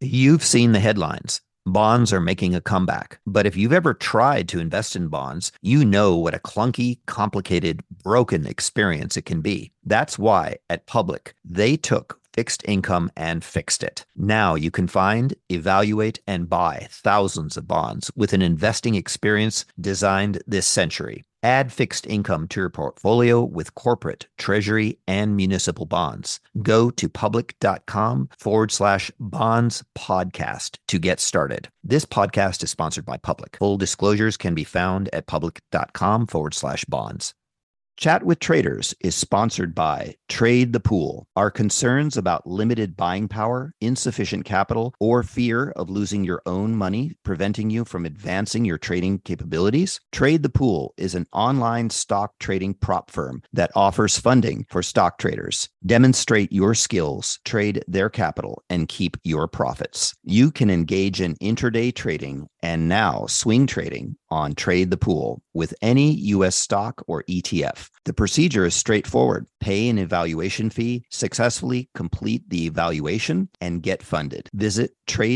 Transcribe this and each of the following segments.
You've seen the headlines. Bonds are making a comeback. But if you've ever tried to invest in bonds, you know what a clunky, complicated, broken experience it can be. That's why at Public, they took fixed income and fixed it. Now you can find, evaluate, and buy thousands of bonds with an investing experience designed this century. Add fixed income to your portfolio with corporate, treasury, and municipal bonds. Go to public.com/bonds podcast to get started. This podcast is sponsored by Public. Full disclosures can be found at public.com/bonds. Chat with Traders is sponsored by Trade the Pool. Are concerns about limited buying power, insufficient capital, or fear of losing your own money preventing you from advancing your trading capabilities? Trade the Pool is an online stock trading prop firm that offers funding for stock traders. Demonstrate your skills, trade their capital, and keep your profits. You can engage in intraday trading and now swing trading on Trade the Pool with any U.S. stock or ETF. The procedure is straightforward. Pay an evaluation fee, successfully complete the evaluation, and get funded. Visit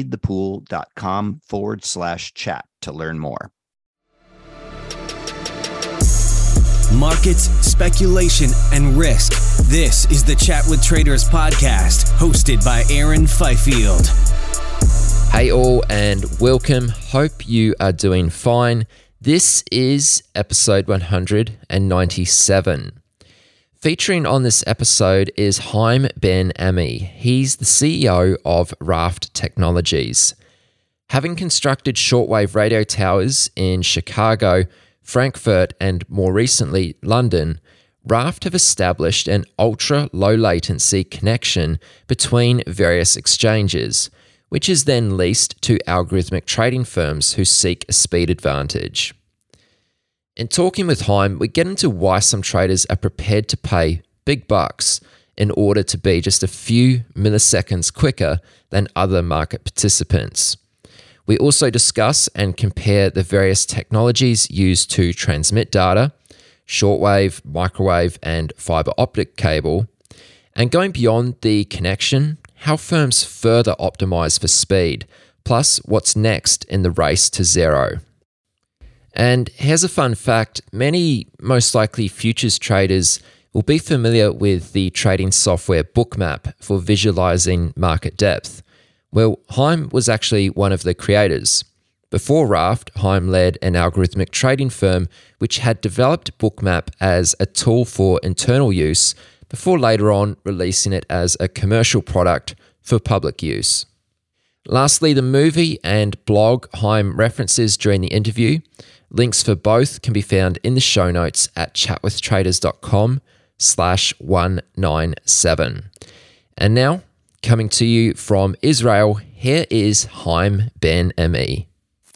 tradethepool.com/chat to learn more. Markets, speculation, and risk. This is the Chat with Traders podcast, hosted by Aaron Fifield. Hey all, and welcome. Hope you are doing fine. This is episode 197. Featuring on this episode is Haim Ben-Ami. He's the CEO of Raft Technologies. Having constructed shortwave radio towers in Chicago, Frankfurt, and more recently, London, Raft have established an ultra-low latency connection between various exchanges, which is then leased to algorithmic trading firms who seek a speed advantage. In talking with Haim, we get into why some traders are prepared to pay big bucks in order to be just a few milliseconds quicker than other market participants. We also discuss and compare the various technologies used to transmit data, shortwave, microwave, and fiber optic cable, and going beyond the connection, how firms further optimize for speed, plus what's next in the race to zero. And here's a fun fact. Many, most likely futures traders, will be familiar with the trading software Bookmap for visualizing market depth. Well, Haim was actually one of the creators. Before Raft, Haim led an algorithmic trading firm which had developed Bookmap as a tool for internal use before later on releasing it as a commercial product for public use. Lastly, the movie and blog Haim references during the interview. Links for both can be found in the show notes at chatwithtraders.com/197. And now, coming to you from Israel, here is Haim Ben-Ami.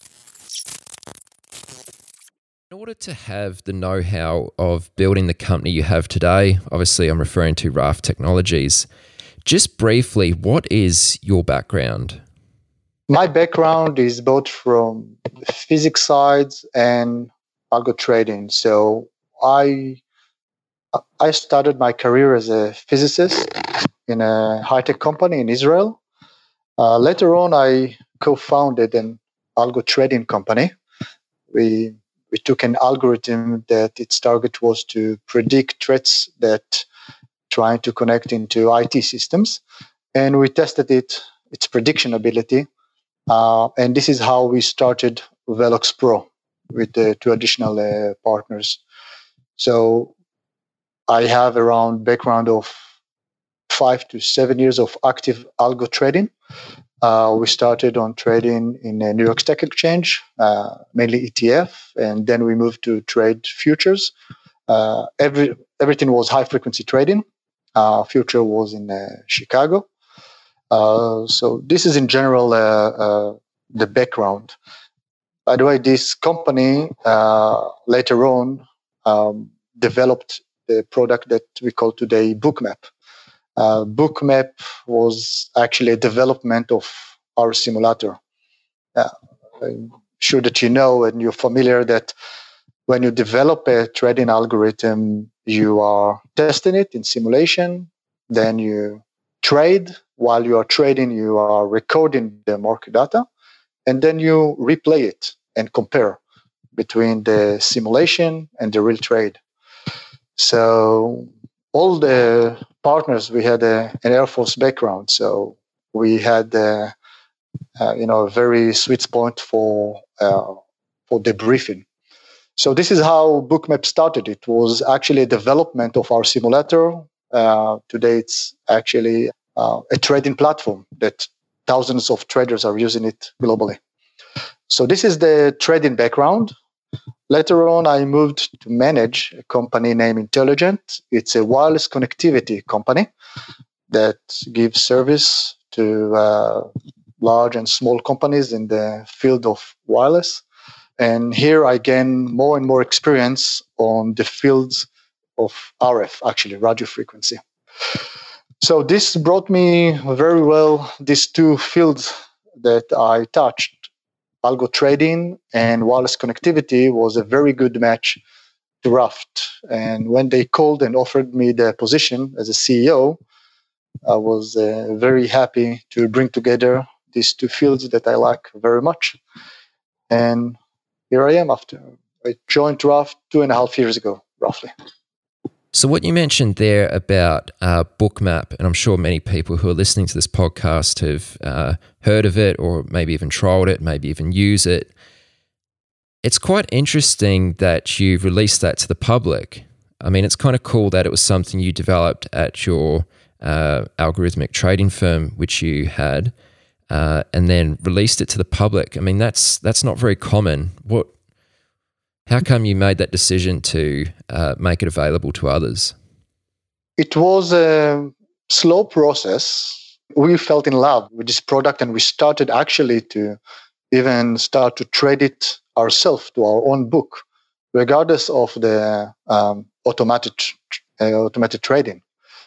In order to have the know-how of building the company you have today, obviously I'm referring to Raft Technologies, just briefly, what is your background? My background is both from the physics side and algo trading. So I started my career as a physicist in a high-tech company in Israel. Later on, I co-founded an algo trading company. We took an algorithm that its target was to predict threats that trying to connect into IT systems. And we tested its prediction ability. And this is how we started Velox Pro with the two additional partners. So I have around background of 5 to 7 years of active algo trading. We started on trading in a New York Stock Exchange, mainly ETF, and then we moved to trade futures. Everything was high frequency trading. Future was in Chicago. So this is in general the background. By the way, this company later on developed the product that we call today Bookmap. Bookmap was actually a development of our simulator. I'm sure that you know and you're familiar that when you develop a trading algorithm, you are testing it in simulation, then you trade, while you are trading, you are recording the market data, and then you replay it and compare between the simulation and the real trade. So all the partners, we had an Air Force background, so we had a very sweet spot for debriefing. So this is how Bookmap started. It was actually a development of our simulator. Today, it's actually a trading platform that thousands of traders are using it globally. So this is the trading background. Later on, I moved to manage a company named Intelligent. It's a wireless connectivity company that gives service to large and small companies in the field of wireless. And here I gain more and more experience on the fields of RF, actually, radio frequency. So this brought me very well these two fields that I touched. Algo trading and wireless connectivity was a very good match to Raft. And when they called and offered me the position as a CEO, I was very happy to bring together these two fields that I like very much. And here I am after. I joined Raft 2.5 years ago, roughly. So what you mentioned there about Bookmap, and I'm sure many people who are listening to this podcast have heard of it or maybe even trialed it, maybe even use it. It's quite interesting that you've released that to the public. I mean, it's kind of cool that it was something you developed at your algorithmic trading firm, which you had, and then released it to the public. I mean, that's not very common. How come you made that decision to make it available to others? It was a slow process. We felt in love with this product, and we started actually to even start to trade it ourselves to our own book, regardless of the automated trading.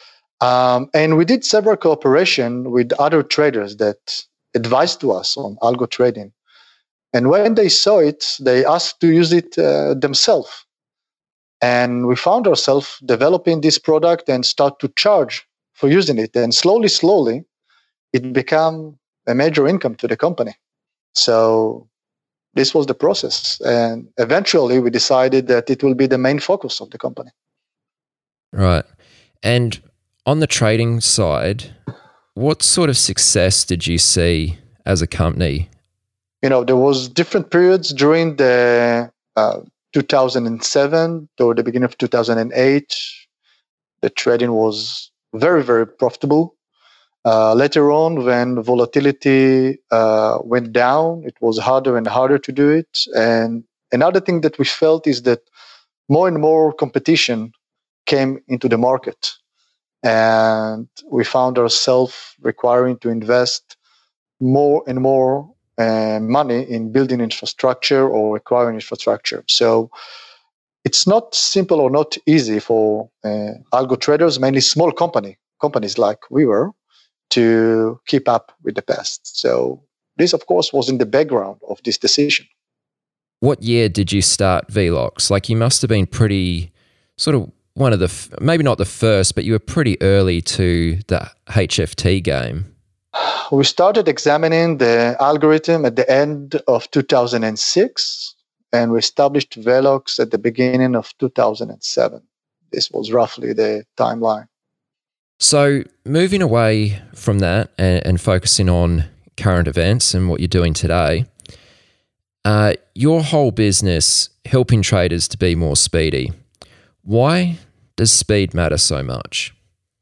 And we did several cooperation with other traders that advised to us on algo trading. And when they saw it, they asked to use it themselves. And we found ourselves developing this product and start to charge for using it. And slowly, it became a major income to the company. So this was the process. And eventually, we decided that it will be the main focus of the company. Right. And on the trading side, what sort of success did you see as a company? There was different periods during the 2007 to the beginning of 2008. The trading was very, very profitable. Later on, when volatility went down, it was harder and harder to do it. And another thing that we felt is that more and more competition came into the market. And we found ourselves requiring to invest more and more money in building infrastructure or acquiring infrastructure. So it's not simple or not easy for algo traders, mainly small companies like we were, to keep up with the past. So this, of course, was in the background of this decision. What year did you start Velox? Like, you must have been pretty sort of one of the, maybe not the first, but you were pretty early to the HFT game. We started examining the algorithm at the end of 2006, and we established Velox at the beginning of 2007. This was roughly the timeline. So moving away from that and focusing on current events and what you're doing today, your whole business helping traders to be more speedy. Why does speed matter so much?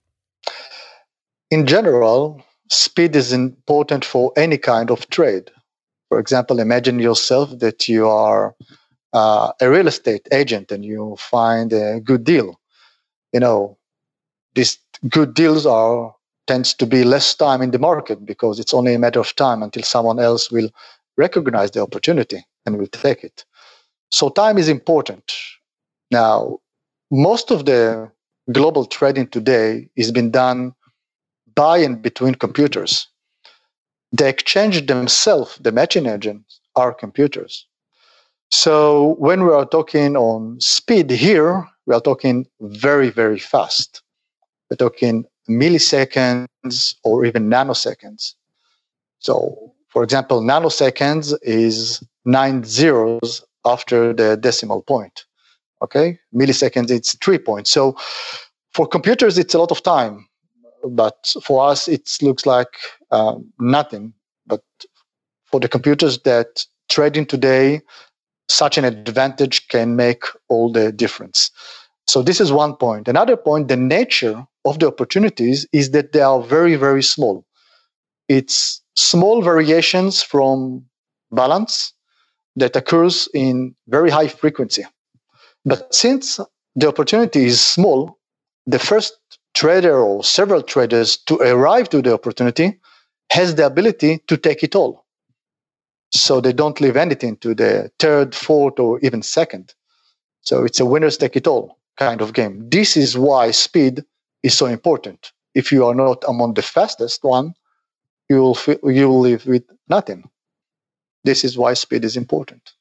In general, speed is important for any kind of trade. For example, imagine yourself that you are a real estate agent and you find a good deal. These good deals tends to be less time in the market because it's only a matter of time until someone else will recognize the opportunity and will take it. So time is important. Now, most of the global trading today is being done by and between computers. The exchange themselves, the matching agents, are computers. So when we are talking on speed here, we are talking very, very fast. We're talking milliseconds or even nanoseconds. So, for example, nanoseconds is 9 zeros after the decimal point. Okay, milliseconds, it's 3 points. So for computers, it's a lot of time, but for us, it looks like nothing. But for the computers that trading today, such an advantage can make all the difference. So this is one point. Another point, the nature of the opportunities is that they are very, very small. It's small variations from balance that occurs in very high frequency. But since the opportunity is small, the first trader or several traders to arrive to the opportunity has the ability to take it all. So they don't leave anything to the third, fourth, or even second. So it's a winners take it all kind of game. This is why speed is so important. If you are not among the fastest one, you will live with nothing. This is why speed is important.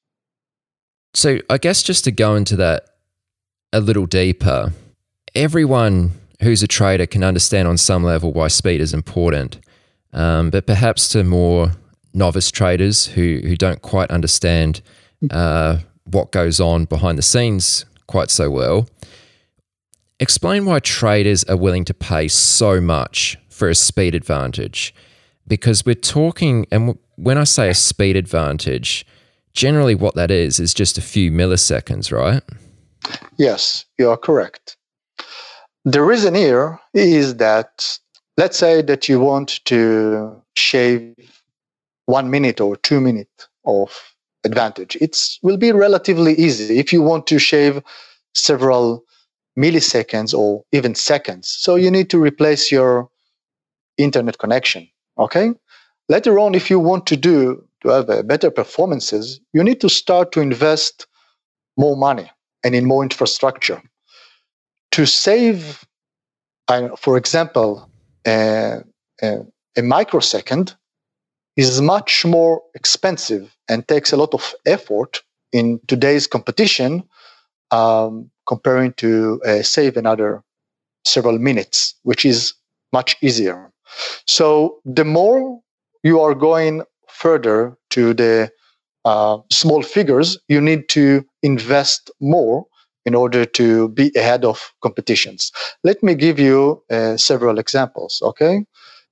So I guess just to go into that a little deeper, everyone who's a trader can understand on some level why speed is important. But perhaps to more novice traders who don't quite understand what goes on behind the scenes quite so well, explain why traders are willing to pay so much for a speed advantage. Because we're talking, and when I say a speed advantage, generally what that is just a few milliseconds, right? Yes, you are correct. The reason here is that, let's say that you want to shave 1 minute or 2 minutes of advantage. It will be relatively easy if you want to shave several milliseconds or even seconds. So you need to replace your internet connection. Okay. Later on, if you want to have better performances, you need to start to invest more money and in more infrastructure. To save, for example, a microsecond is much more expensive and takes a lot of effort in today's competition, comparing to save another several minutes, which is much easier. So the more you are going further to the small figures, you need to invest more in order to be ahead of competitions. Let me give you several examples, okay?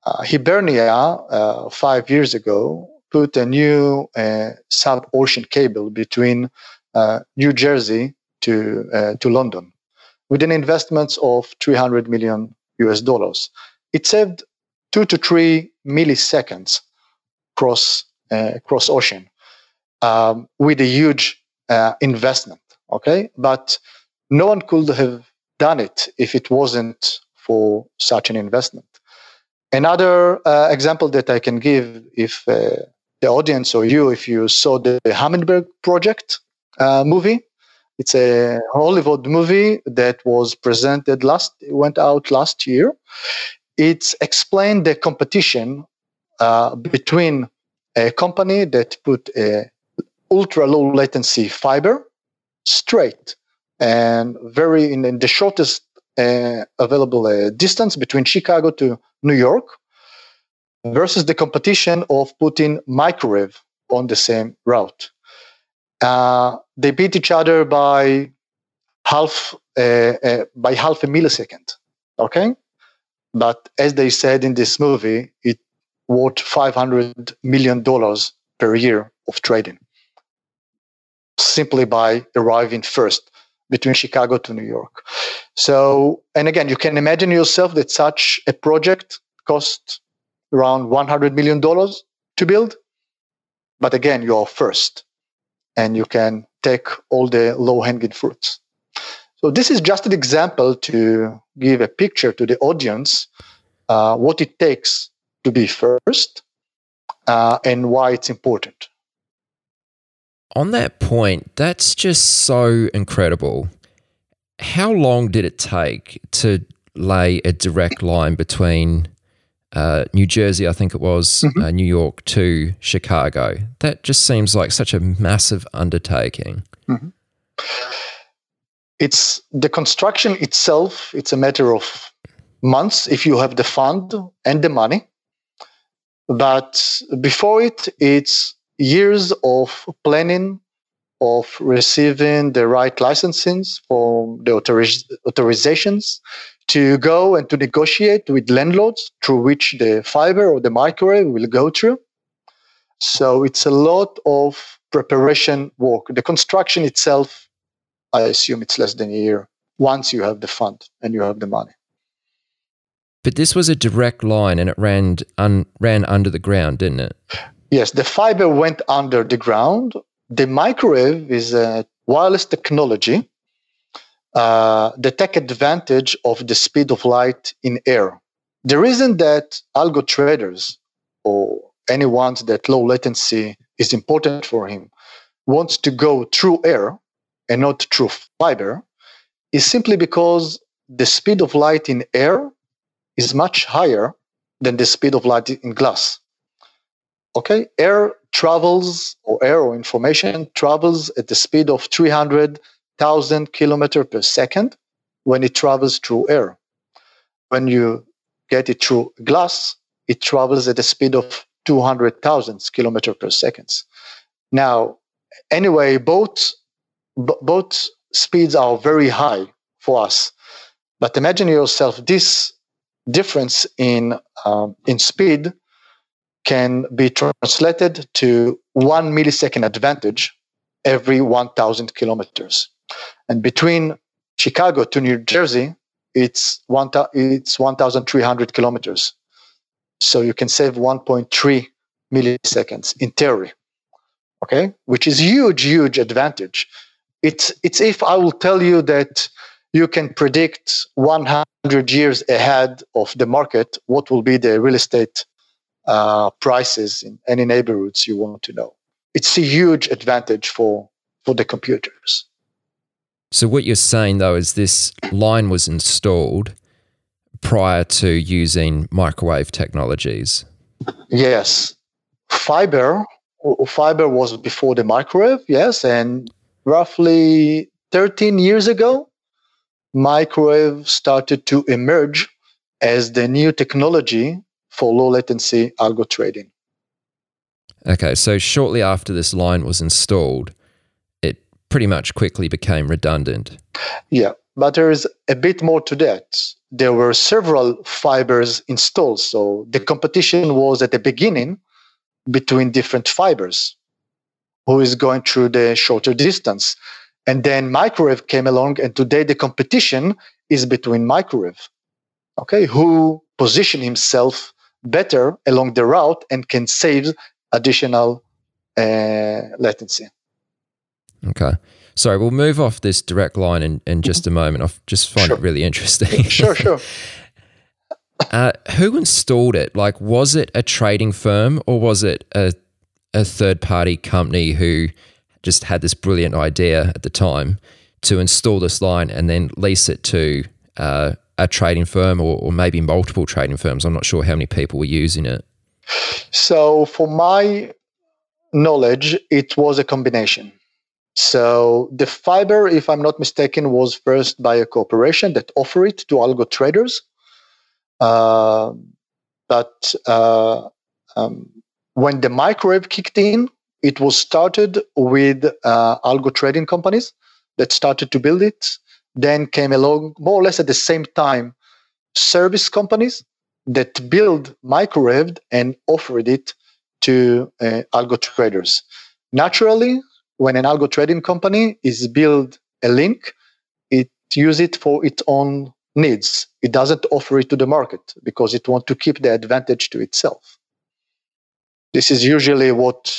Hibernia, 5 years ago, put a new sub-ocean cable between New Jersey to London with an investment of $300 million. It saved 2 to 3 milliseconds cross ocean with a huge investment. Okay, but no one could have done it if it wasn't for such an investment. Another example that I can give, if the audience or you, if you saw the Hummingbird Project movie, it's a Hollywood movie that was presented went out last year. It's explained the competition between a company that put a ultra low latency fiber straight and very in the shortest available distance between Chicago to New York, versus the competition of putting microwave on the same route. They beat each other by half a millisecond. Okay, but as they said in this movie, it worth $500 million per year of trading, simply by arriving first between Chicago to New York. So, and again, you can imagine yourself that such a project cost around $100 million to build. But again, you are first and you can take all the low-hanging fruits. So this is just an example to give a picture to the audience what it takes to be first and why it's important. On that point, that's just so incredible. How long did it take to lay a direct line between New Jersey, I think it was, New York to Chicago? That just seems like such a massive undertaking. Mm-hmm. It's the construction itself. It's a matter of months if you have the fund and the money. But before it, it's years of planning, of receiving the right licensings from the authorizations, to go and to negotiate with landlords through which the fiber or the microwave will go through. So it's a lot of preparation work. The construction itself, I assume it's less than a year once you have the fund and you have the money. But this was a direct line and it ran under the ground, didn't it? Yes, the fiber went under the ground. The microwave is a wireless technology that take advantage of the speed of light in air. The reason that algo traders or anyone that low latency is important for him wants to go through air and not through fiber is simply because the speed of light in air is much higher than the speed of light in glass. Okay, air travels, or air or information travels at the speed of 300,000 kilometers per second when it travels through air. When you get it through glass, it travels at the speed of 200,000 kilometers per second. Now, anyway, both speeds are very high for us. But imagine yourself, this difference in speed can be translated to 1 millisecond advantage every 1,000 kilometers. And between Chicago to New Jersey, it's 1,300 kilometers. So you can save 1.3 milliseconds in theory, okay? Which is huge advantage. It's if I will tell you that you can predict 100 years ahead of the market what will be the real estate prices in any neighborhoods you want to know. It's a huge advantage for the computers. So what you're saying, though, is this line was installed prior to using microwave technologies. Yes. Fiber was before the microwave, yes, and roughly 13 years ago, microwave started to emerge as the new technology for low latency algo trading. Okay, so shortly after this line was installed, it pretty much quickly became redundant. Yeah, but there is a bit more to that. There were several fibers installed, so the competition was at the beginning between different fibers, who is going through the shorter distance. And then microwave came along, and today the competition is between microwave, okay, who position himself better along the route and can save additional latency. Okay. Sorry, we'll move off this direct line in just a moment. I just find it really interesting. Sure. Who installed it? Like, was it a trading firm or was it a third-party company who just had this brilliant idea at the time to install this line and then lease it to a trading firm or maybe multiple trading firms? I'm not sure how many people were using it. So for my knowledge, it was a combination. So the fiber, if I'm not mistaken, was first by a corporation that offered it to algo traders. But when the microwave kicked in, it was started with algo trading companies that started to build it. Then came along more or less at the same time service companies that build microwave and offered it to algo traders. Naturally, when an algo trading company is build a link, it uses it for its own needs. It doesn't offer it to the market because it wants to keep the advantage to itself. This is usually what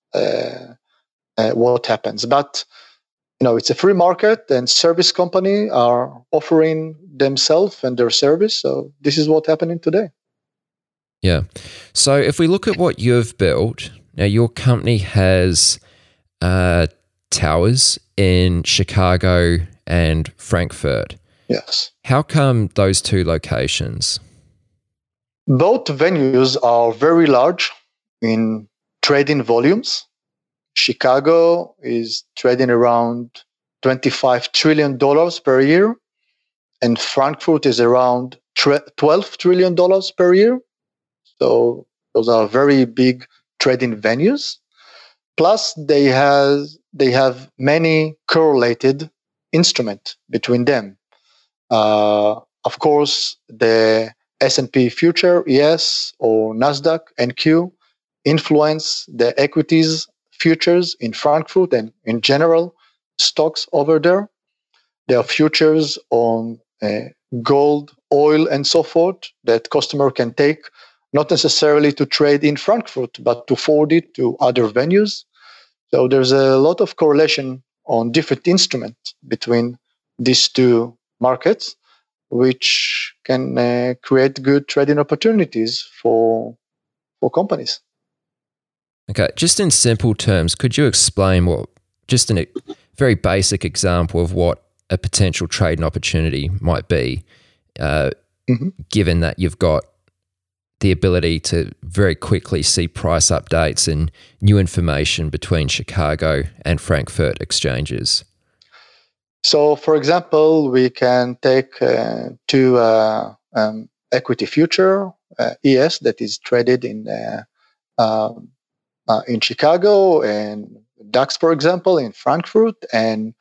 happens. But it's a free market, and service company are offering themselves and their service. So this is what's happening today. Yeah. So if we look at what you've built, now your company has towers in Chicago and Frankfurt. Yes. How come those two locations? Both venues are very large in trading volumes. Chicago is trading around $25 trillion per year, and Frankfurt is around $12 trillion per year. So those are very big trading venues. Plus, they have many correlated instruments between them. Of course, the S&P future, ES, or Nasdaq, NQ, influence the equities futures in Frankfurt and in general stocks over there. There are futures on gold, oil, and so forth that customer can take, not necessarily to trade in Frankfurt, but to forward it to other venues. So there's a lot of correlation on different instruments between these two markets, which can create good trading opportunities for companies. Okay, just in simple terms, could you explain just a very basic example of what a potential trading opportunity might be, given that you've got the ability to very quickly see price updates and new information between Chicago and Frankfurt exchanges? So, for example, we can take two equity future, ES, that is traded in Chicago, and DAX, for example, in Frankfurt, and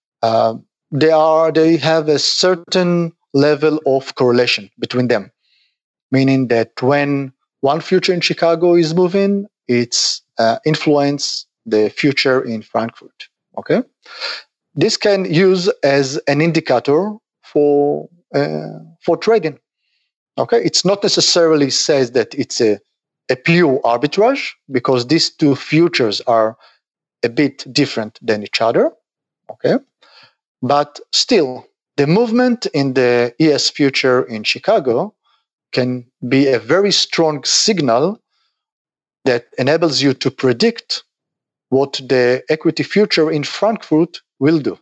they have a certain level of correlation between them. Meaning that when one future in Chicago is moving, it's influence the future in Frankfurt. Okay, this can use as an indicator for trading. Okay, it's not necessarily says that it's a pure arbitrage, because these two futures are a bit different than each other. Okay, but still, the movement in the ES future in Chicago can be a very strong signal that enables you to predict what the equity future in Frankfurt will do.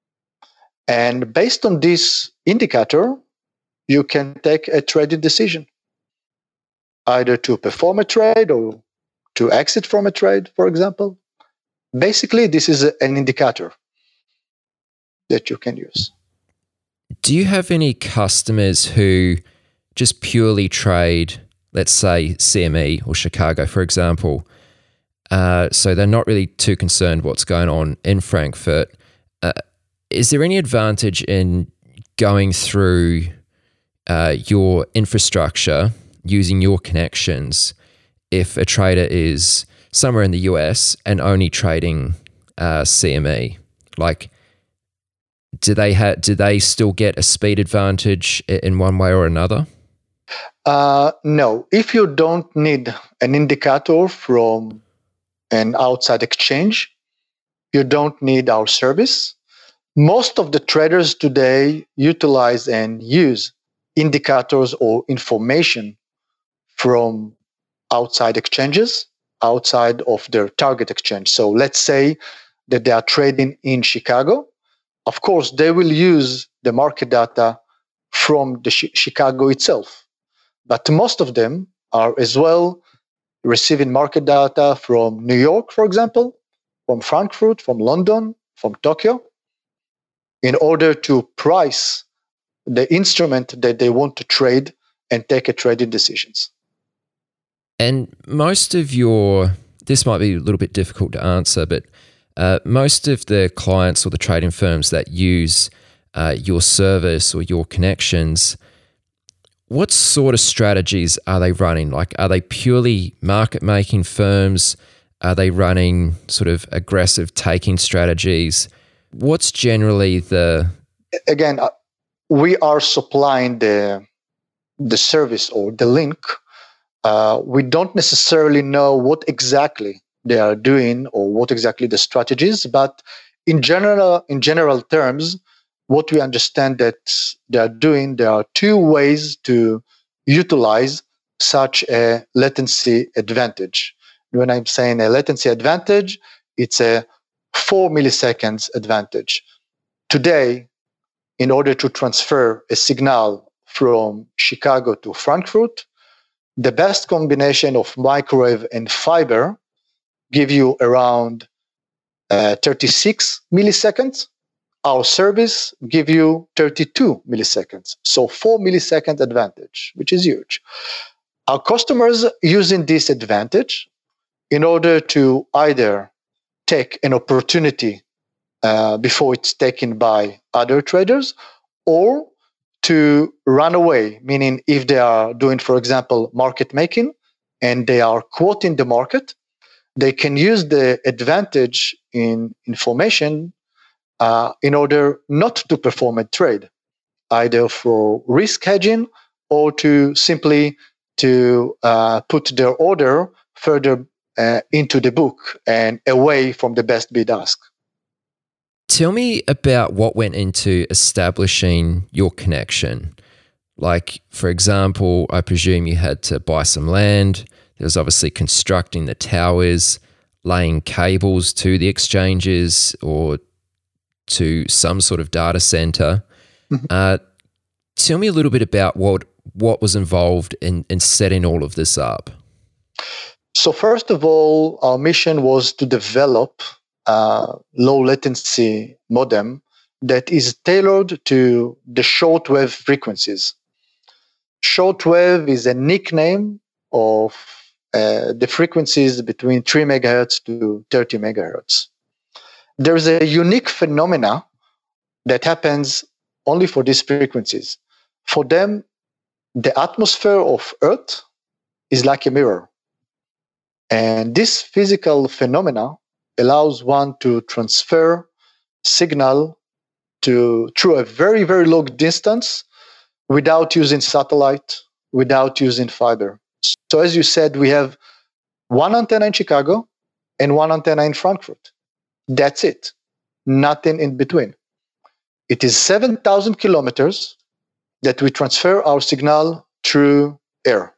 And based on this indicator, you can take a trading decision, either to perform a trade or to exit from a trade, for example. Basically, this is an indicator that you can use. Do you have any customers who just purely trade, let's say, CME or Chicago, for example? So they're not really too concerned what's going on in Frankfurt. Is there any advantage in going through your infrastructure, using your connections, if a trader is somewhere in the US and only trading CME? Like, do they still get a speed advantage in one way or another? No. If you don't need an indicator from an outside exchange, you don't need our service. Most of the traders today utilize and use indicators or information from outside exchanges, outside of their target exchange. So let's say that they are trading in Chicago. Of course, they will use the market data from the Chicago itself. But most of them are as well receiving market data from New York, for example, from Frankfurt, from London, from Tokyo, in order to price the instrument that they want to trade and take a trading decisions. And most of this might be a little bit difficult to answer, but most of the clients or the trading firms that use your service or your connections, what sort of strategies are they running? Like, are they purely market-making firms? Are they running sort of aggressive taking strategies? What's generally Again, we are supplying the service or the link. We don't necessarily know what exactly they are doing or what exactly the strategies, but in general terms, what we understand that they are doing, there are two ways to utilize such a latency advantage. When I'm saying a latency advantage, it's a 4 milliseconds advantage. Today, in order to transfer a signal from Chicago to Frankfurt, the best combination of microwave and fiber give you around 36 milliseconds our service give you 32 milliseconds. So 4 millisecond advantage, which is huge. Our customers using this advantage in order to either take an opportunity before it's taken by other traders, or to run away, meaning if they are doing, for example, market making and they are quoting the market, they can use the advantage in information in order not to perform a trade, either for risk hedging or to simply to put their order further into the book and away from the best bid ask. Tell me about what went into establishing your connection. Like, for example, I presume you had to buy some land. There was obviously constructing the towers, laying cables to the exchanges or to some sort of data center. Tell me a little bit about what was involved in setting all of this up. So first of all, our mission was to develop low latency modem that is tailored to the shortwave frequencies. Shortwave is a nickname of the frequencies between 3 megahertz to 30 megahertz. There's a unique phenomena that happens only for these frequencies. For them, the atmosphere of Earth is like a mirror. And this physical phenomena allows one to transfer signal through a very, very long distance without using satellite, without using fiber. So as you said, we have one antenna in Chicago and one antenna in Frankfurt. That's it. Nothing in between. It is 7,000 kilometers that we transfer our signal through air.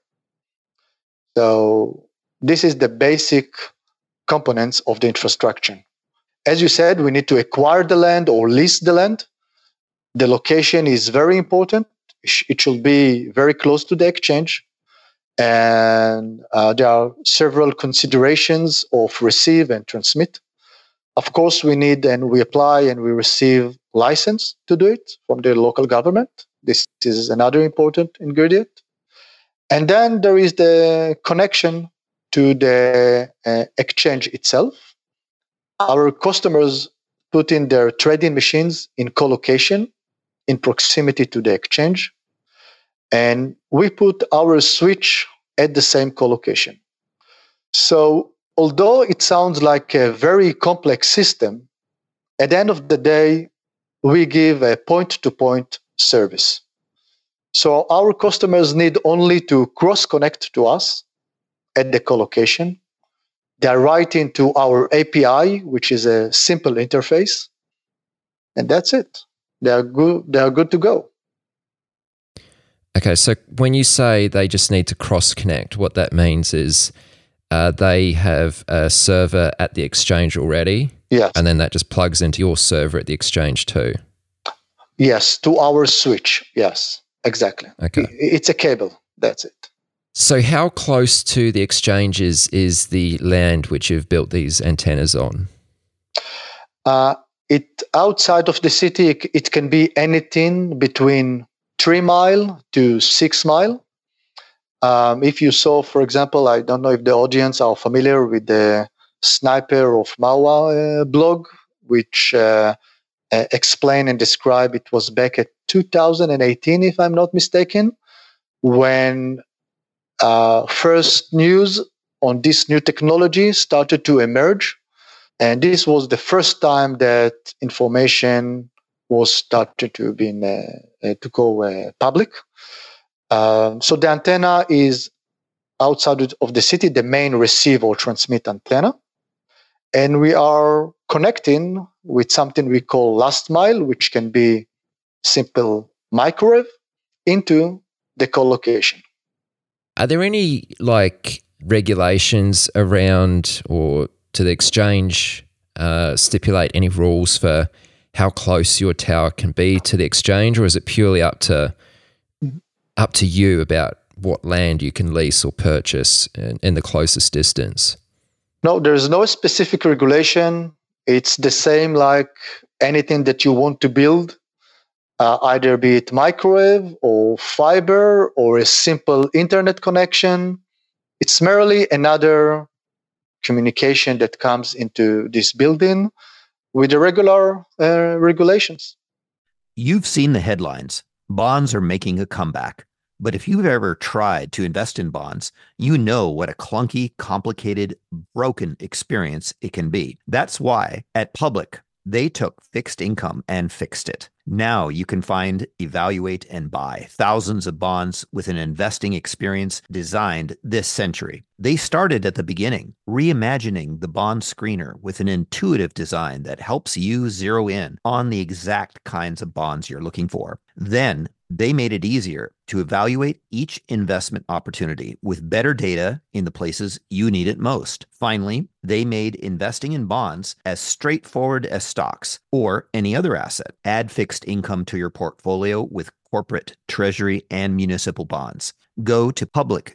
So this is the basic components of the infrastructure. As you said, we need to acquire the land or lease the land. The location is very important. It should be very close to the exchange. And there are several considerations of receive and transmit. Of course, we need and we apply and we receive license to do it from the local government. This is another important ingredient. And then there is the connection to the exchange itself. Our customers put in their trading machines in co-location, in proximity to the exchange. And we put our switch at the same co-location. So although it sounds like a very complex system, at the end of the day, we give a point-to-point service. So our customers need only to cross-connect to us at the co-location. They are writing to our API, which is a simple interface, and that's it. They are good to go. Okay, so when you say they just need to cross-connect, what that means is they have a server at the exchange already, yes, and then that just plugs into your server at the exchange too. Yes, to our switch. Yes, exactly. Okay. It's a cable. That's it. So how close to the exchanges is the land which you've built these antennas on? Outside of the city, it can be anything between 3 mile to 6 mile. If you saw, for example, I don't know if the audience are familiar with the Sniper of Mawa blog, which explain and describe it was back at 2018, if I'm not mistaken, when first news on this new technology started to emerge. And this was the first time that information was started to be to go public. So the antenna is outside of the city, the main receive or transmit antenna. And we are connecting with something we call last mile, which can be simple microwave, into the co-location. Are there any regulations around or to the exchange stipulate any rules for how close your tower can be to the exchange, or is it purely up to you about what land you can lease or purchase in the closest distance? No, there's no specific regulation. It's the same like anything that you want to build, either be it microwave or fiber or a simple internet connection. It's merely another communication that comes into this building with the regular regulations. You've seen the headlines. Bonds are making a comeback. But if you've ever tried to invest in bonds, you know what a clunky, complicated, broken experience it can be. That's why at Public, they took fixed income and fixed it. Now you can find, evaluate, and buy thousands of bonds with an investing experience designed this century. They started at the beginning, reimagining the bond screener with an intuitive design that helps you zero in on the exact kinds of bonds you're looking for. Then they made it easier to evaluate each investment opportunity with better data in the places you need it most. Finally, they made investing in bonds as straightforward as stocks or any other asset. Add fixed income to your portfolio with corporate, treasury, and municipal bonds. Go to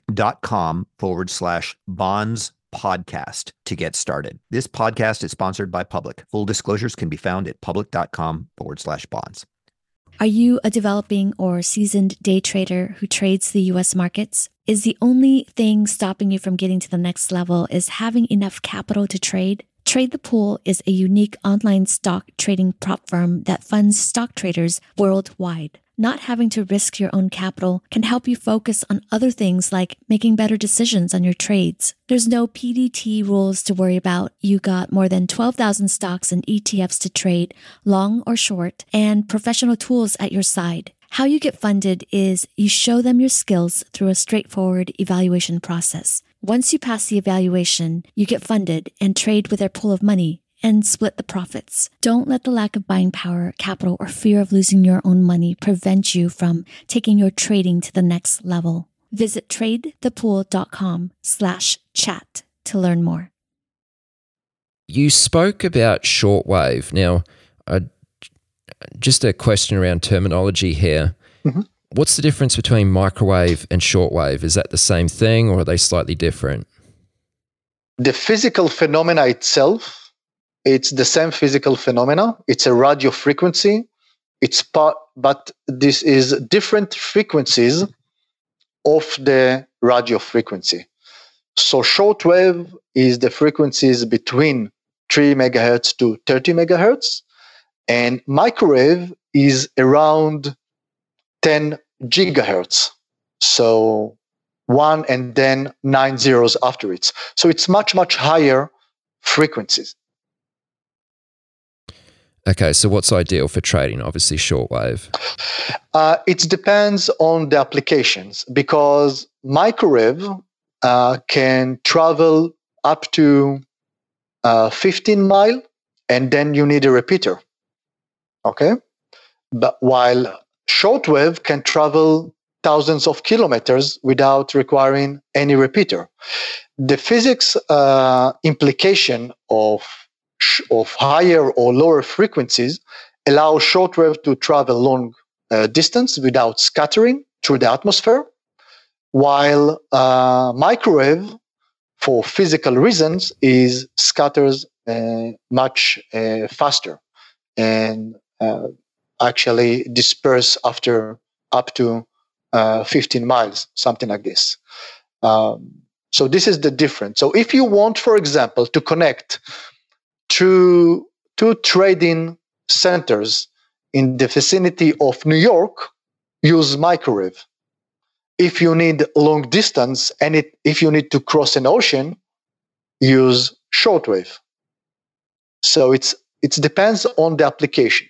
public.com/bonds podcast to get started. This podcast is sponsored by Public. Full disclosures can be found at public.com/bonds. Are you a developing or seasoned day trader who trades the U.S. markets? Is the only thing stopping you from getting to the next level is having enough capital to trade? Trade the Pool is a unique online stock trading prop firm that funds stock traders worldwide. Not having to risk your own capital can help you focus on other things like making better decisions on your trades. There's no PDT rules to worry about. You got more than 12,000 stocks and ETFs to trade, long or short, and professional tools at your side. How you get funded is you show them your skills through a straightforward evaluation process. Once you pass the evaluation, you get funded and trade with their pool of money and split the profits. Don't let the lack of buying power, capital, or fear of losing your own money prevent you from taking your trading to the next level. Visit tradethepool.com/chat to learn more. You spoke about shortwave. Now, just a question around terminology here. Mm-hmm. What's the difference between microwave and shortwave? Is that the same thing or are they slightly different? The physical phenomena itself, it's the same physical phenomena. It's a radio frequency. But this is different frequencies of the radio frequency. So shortwave is the frequencies between 3 megahertz to 30 megahertz. And microwave is around 10 gigahertz. So 1 and then 9 zeros after it. So it's much, much higher frequencies. Okay, so what's ideal for trading? Obviously shortwave. It depends on the applications because microwave can travel up to 15 miles and then you need a repeater. Okay? But while shortwave can travel thousands of kilometers without requiring any repeater. The physics implication of higher or lower frequencies allow shortwave to travel long distance without scattering through the atmosphere, while microwave, for physical reasons, scatters much faster and actually disperse after up to 15 miles, something like this. So this is the difference. So if you want, for example, to connect to two trading centers in the vicinity of New York, use microwave. If you need long distance and if you need to cross an ocean, use shortwave. So it depends on the application.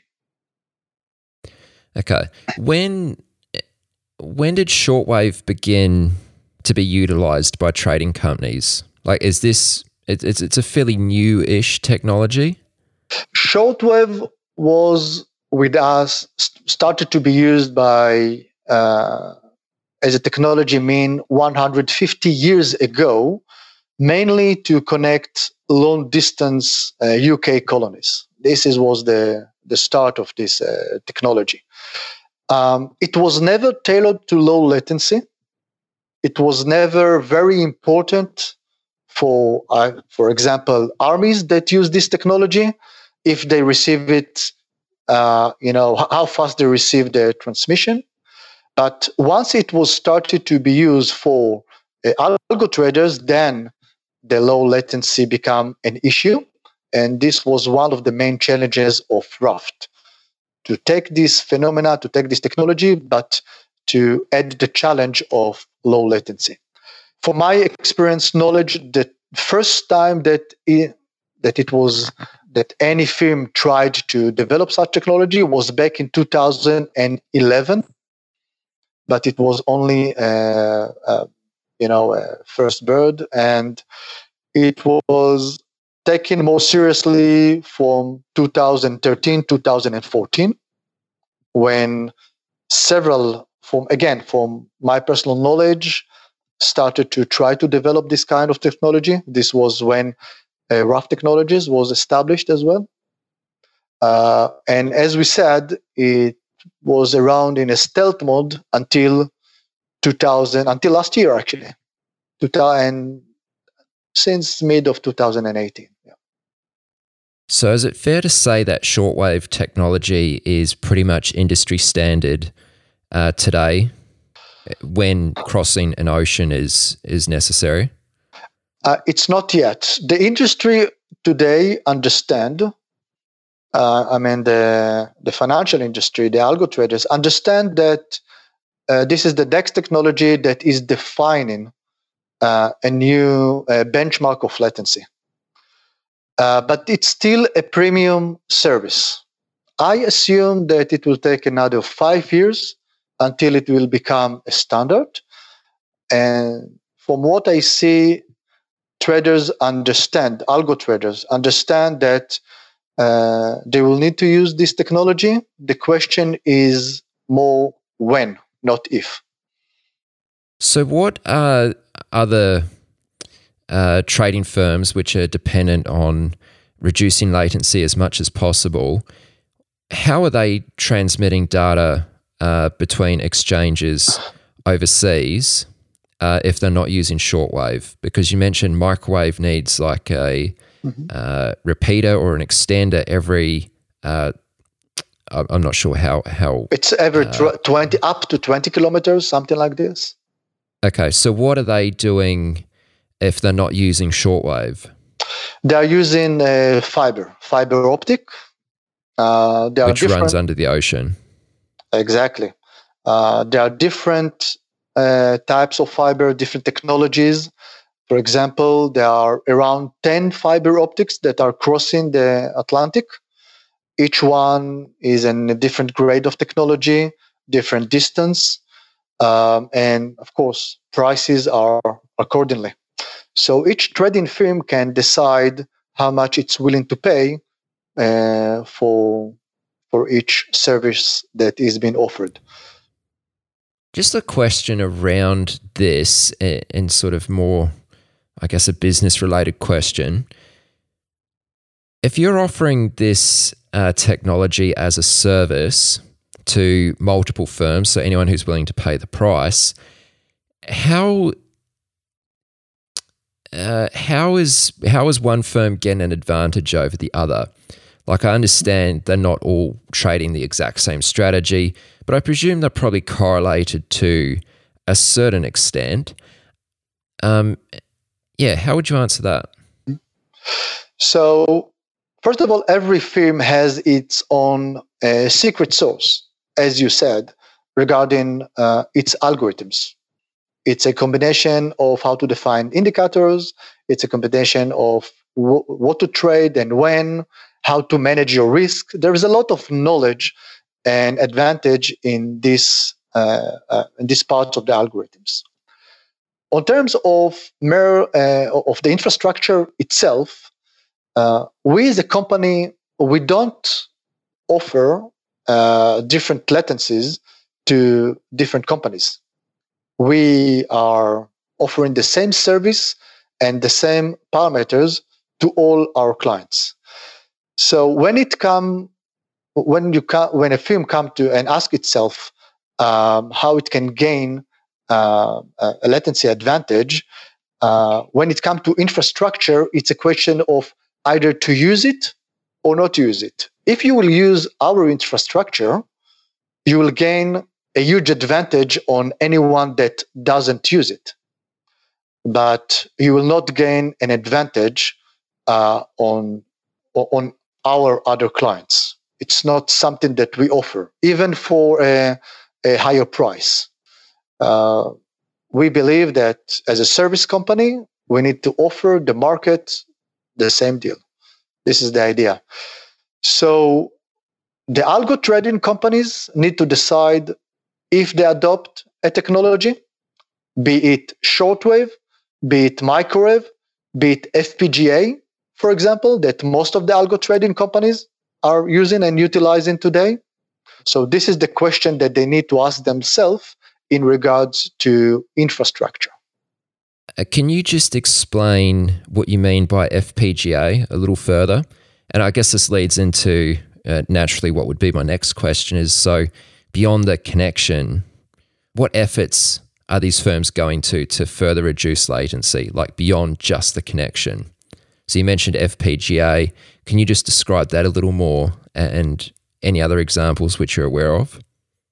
Okay. When did shortwave begin to be utilized by trading companies? Like, is this it's a fairly new-ish technology? Shortwave was with us started to be used by as a technology 150 years ago, mainly to connect long distance UK colonies. This was the start of this technology. It was never tailored to low latency. It was never very important for example, armies that use this technology. If they receive it how fast they receive their transmission. But once it was started to be used for algo traders, then the low latency became an issue. And this was one of the main challenges of Raft, to take this phenomena, to take this technology, but to add the challenge of low latency. From my experience knowledge, the first time that any firm tried to develop such technology was back in 2011, but it was only a first bird, and it was taken more seriously from 2013, 2014, when several, from my personal knowledge, started to try to develop this kind of technology. This was when Raft Technologies was established as well. And as we said, it was around in a stealth mode until last year, actually, and since mid of 2018. Yeah. So is it fair to say that shortwave technology is pretty much industry standard today when crossing an ocean is necessary? It's not yet. The industry today understand, the financial industry, the algo traders understand that this is the next technology that is defining a new benchmark of latency. But it's still a premium service. I assume that it will take another 5 years until it will become a standard. And from what I see, algo traders understand that they will need to use this technology. The question is more when, not if. So what are other trading firms which are dependent on reducing latency as much as possible, how are they transmitting data between exchanges overseas if they're not using shortwave? Because you mentioned microwave needs like a repeater or an extender every I'm not sure how it's every 20 up to 20 kilometers, something like this. Okay, so what are they doing if they're not using shortwave? They're using fiber optic. Which runs under the ocean. Exactly. There are different types of fiber, different technologies. For example, there are around 10 fiber optics that are crossing the Atlantic. Each one is in a different grade of technology, different distance. And of course, prices are accordingly. So each trading firm can decide how much it's willing to pay for each service that is being offered. Just a question around this, and sort of more, I guess, a business-related question. If you're offering this technology as a service to multiple firms, so anyone who's willing to pay the price, how is one firm getting an advantage over the other? Like, I understand they're not all trading the exact same strategy, but I presume they're probably correlated to a certain extent. How would you answer that? So, first of all, every firm has its own secret sauce, as you said, regarding its algorithms. It's a combination of how to define indicators. It's a combination of what to trade and when, how to manage your risk. There is a lot of knowledge and advantage in this part of the algorithms. On terms of of the infrastructure itself, we as a company, we don't offer different latencies to different companies. We are offering the same service and the same parameters to all our clients. So when a firm comes to and ask itself how it can gain a latency advantage, when it comes to infrastructure, it's a question of either to use it or not to use it. if you will use our infrastructure, you will gain a huge advantage on anyone that doesn't use it. But you will not gain an advantage on our other clients. It's not something that we offer, even for a higher price. We believe that as a service company, we need to offer the market the same deal. This is the idea. So the algo trading companies need to decide if they adopt a technology, be it shortwave, be it microwave, be it FPGA, for example, that most of the algo trading companies are using and utilizing today. So this is the question that they need to ask themselves in regards to infrastructure. Can you just explain what you mean by FPGA a little further? And I guess this leads into naturally what would be my next question is, so beyond the connection, what efforts are these firms going to further reduce latency, like beyond just the connection? So you mentioned FPGA. Can you just describe that a little more and any other examples which you're aware of?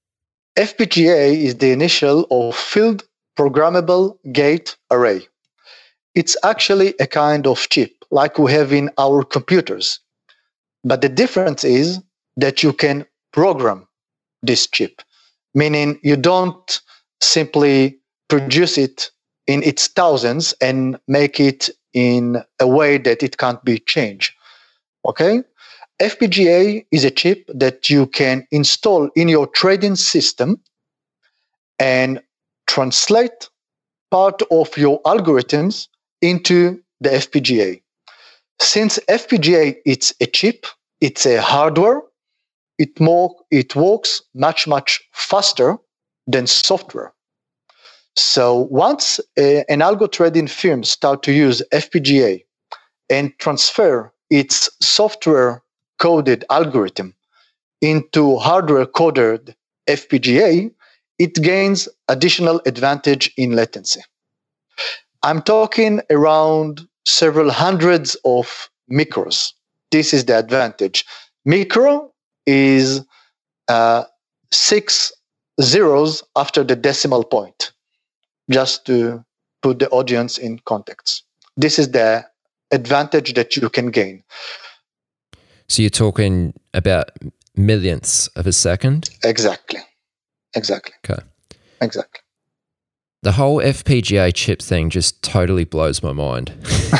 FPGA is the initial of Field Programmable Gate Array. It's actually a kind of chip like we have in our computers. But the difference is that you can program this chip, meaning you don't simply produce it in its thousands and make it in a way that it can't be changed. Okay? FPGA is a chip that you can install in your trading system and translate part of your algorithms into the FPGA. Since FPGA is a chip, it's a hardware, it works much faster than software. So once an algo trading firm start to use FPGA and transfer its software coded algorithm into hardware coded FPGA, it gains additional advantage in latency. I'm talking around several hundreds of micros. This is the advantage. Micro is 6 zeros after the decimal point, just to put the audience in context. This is the advantage that you can gain. So you're talking about millionths of a second? Exactly. Okay. Exactly. The whole FPGA chip thing just totally blows my mind.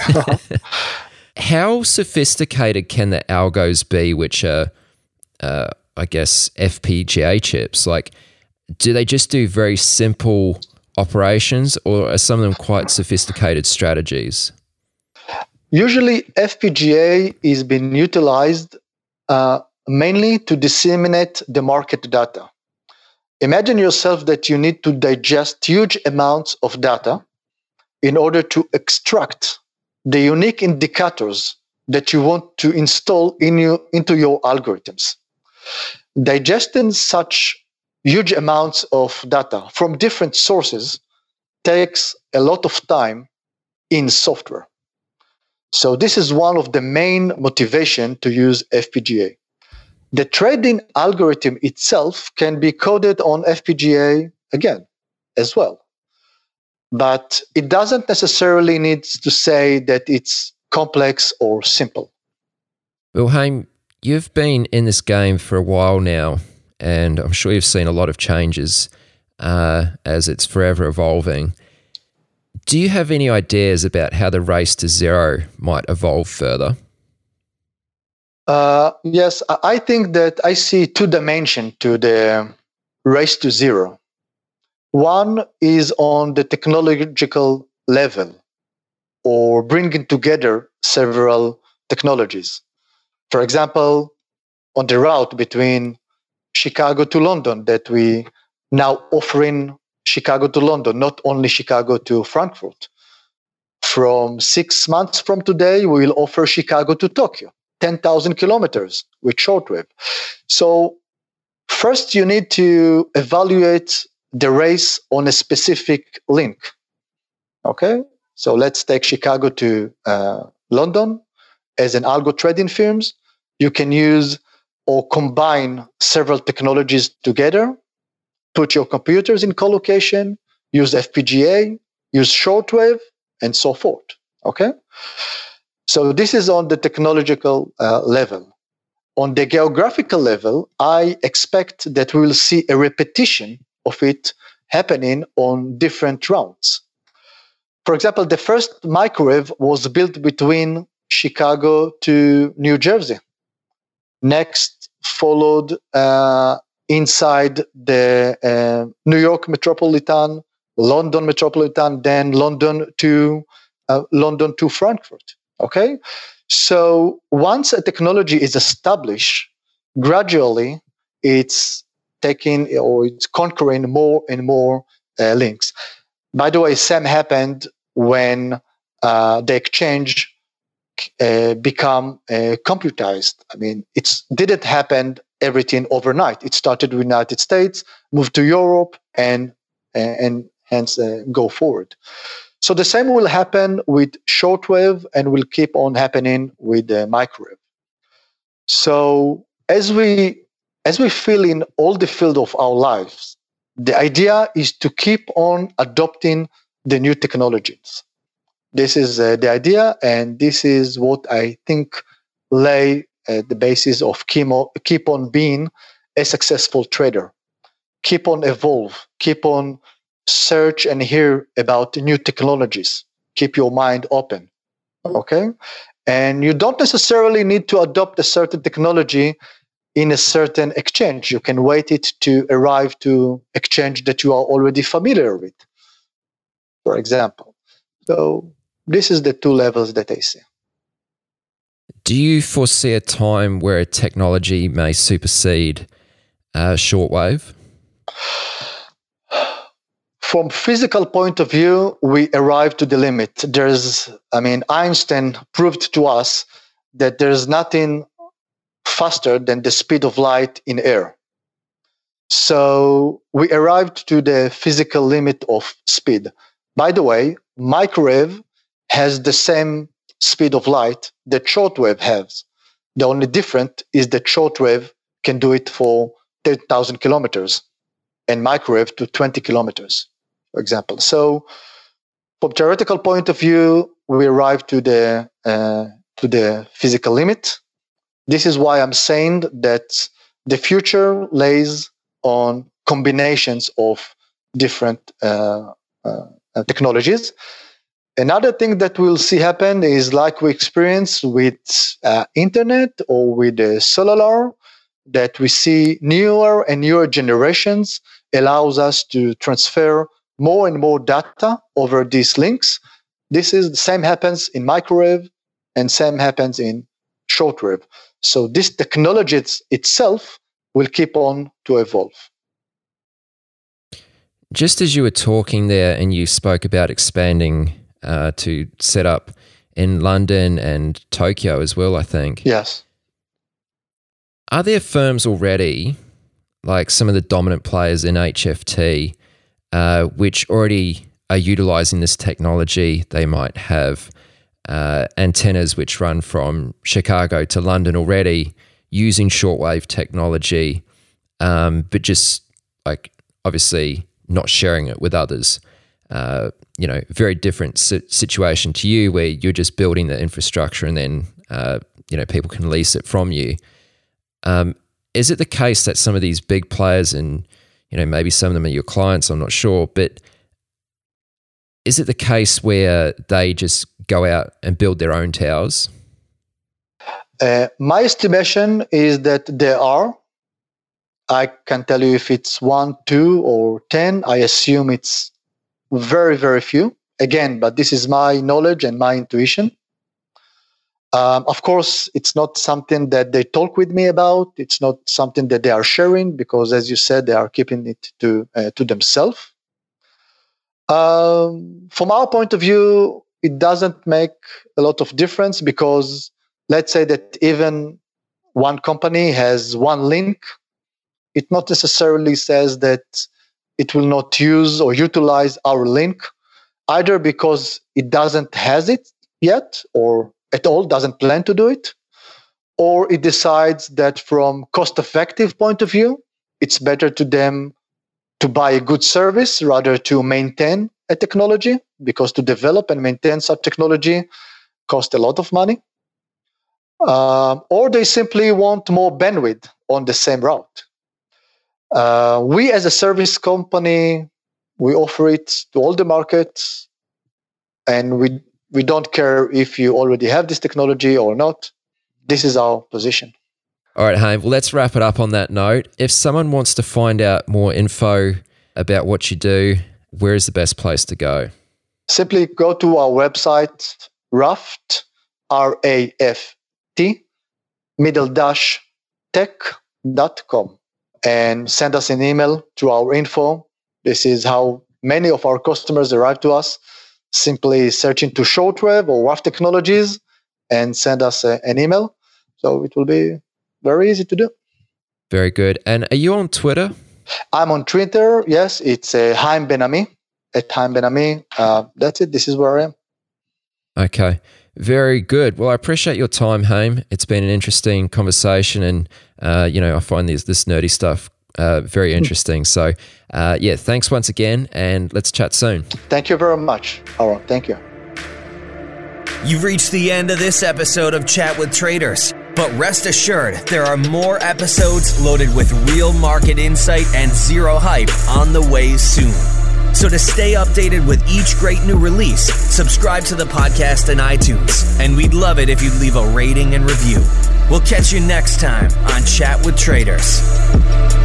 How sophisticated can the algos be, which are, I guess, FPGA chips? Like, do they just do very simple operations, or are some of them quite sophisticated strategies? Usually, FPGA is being utilized mainly to disseminate the market data. Imagine yourself that you need to digest huge amounts of data in order to extract the unique indicators that you want to install into your algorithms. Digesting such huge amounts of data from different sources takes a lot of time in software. So this is one of the main motivation to use FPGA. The trading algorithm itself can be coded on FPGA again as well. But it doesn't necessarily need to say that it's complex or simple. Well, Haim, you've been in this game for a while now, and I'm sure you've seen a lot of changes as it's forever evolving. Do you have any ideas about how the race to zero might evolve further? Yes, I think that I see two dimensions to the race to zero. One is on the technological level, or bringing together several technologies. For example, on the route between Chicago to London, that we now offering Chicago to London, not only Chicago to Frankfurt. From 6 months from today, we will offer Chicago to Tokyo, 10,000 kilometers with shortwave. So first you need to evaluate the race on a specific link. Okay, so let's take Chicago to London as an algo trading firms. You can use or combine several technologies together, put your computers in co-location, use FPGA, use shortwave, and so forth. Okay? So this is on the technological level. On the geographical level, I expect that we will see a repetition of it happening on different routes. For example, the first microwave was built between Chicago to New Jersey. Next followed inside the New York metropolitan, London metropolitan, then London to Frankfurt. Okay, so once a technology is established, gradually it's taking or it's conquering more and more links. By the way, same happened when the exchange become computerized. I mean, it didn't happen everything overnight. It started with the United States, moved to Europe, and hence go forward. So the same will happen with shortwave and will keep on happening with the microwave. So as we feel in all the field of our lives, the idea is to keep on adopting the new technologies. This is the idea, and this is what I think lay at the basis of keep on being a successful trader. Keep on evolve, keep on search and hear about new technologies. Keep your mind open, okay? And you don't necessarily need to adopt a certain technology in a certain exchange. You can wait it to arrive to exchange that you are already familiar with, for example. So this is the two levels that I see. Do you foresee a time where a technology may supersede shortwave? From physical point of view, we arrive to the limit. Einstein proved to us that there's nothing faster than the speed of light in air. So we arrived to the physical limit of speed. By the way, microwave has the same speed of light that shortwave has. The only difference is that shortwave can do it for 10,000 kilometers and microwave to 20 kilometers, for example. So from theoretical point of view, we arrive to the physical limit. This is why I'm saying that the future lays on combinations of different technologies. Another thing that we'll see happen is like we experience with internet or with cellular, that we see newer and newer generations allows us to transfer more and more data over these links. This is the same happens in microwave and same happens in shortwave. So this technology itself will keep on to evolve. Just as you were talking there and you spoke about expanding to set up in London and Tokyo as well, I think. Yes. Are there firms already, like some of the dominant players in HFT, which already are utilizing this technology? They might have antennas which run from Chicago to London already using shortwave technology, but just like obviously not sharing it with others. Very different situation to you where you're just building the infrastructure and then, people can lease it from you. Is it the case that some of these big players and, maybe some of them are your clients, I'm not sure, but is it the case where they just go out and build their own towers? My estimation is that there are. I can tell you if it's 1, 2, or 10. I assume it's very, very few. Again, but this is my knowledge and my intuition. Of course, it's not something that they talk with me about. It's not something that they are sharing because, as you said, they are keeping it to themselves. From our point of view, it doesn't make a lot of difference because let's say that even one company has one link, it not necessarily says that it will not use or utilize our link, either because it doesn't has it yet or at all doesn't plan to do it, or it decides that from cost-effective point of view, it's better to them to buy a good service rather to maintain a technology, because to develop and maintain such technology costs a lot of money. Or they simply want more bandwidth on the same route. We as a service company, we offer it to all the markets, and we don't care if you already have this technology or not. This is our position. All right, Haim, well, let's wrap it up on that note. If someone wants to find out more info about what you do, where is the best place to go? Simply go to our website, Raft, RAFT, _tech.com, and send us an email to our info. This is how many of our customers arrive to us. Simply search into Shortwave or WAF Technologies and send us an email. So it will be very easy to do. Very good. And are you on Twitter? I'm on Twitter. Yes, it's Haim Ben-Ami, at Haim Ben-Ami. That's it. This is where I am. Okay. Very good. Well, I appreciate your time, Haim. It's been an interesting conversation, and I find this nerdy stuff very interesting. So, thanks once again, and let's chat soon. Thank you very much, Aaron. Thank you. You've reached the end of this episode of Chat with Traders, but rest assured there are more episodes loaded with real market insight and zero hype on the way soon. So to stay updated with each great new release, subscribe to the podcast on iTunes, and we'd love it if you'd leave a rating and review. We'll catch you next time on Chat with Traders.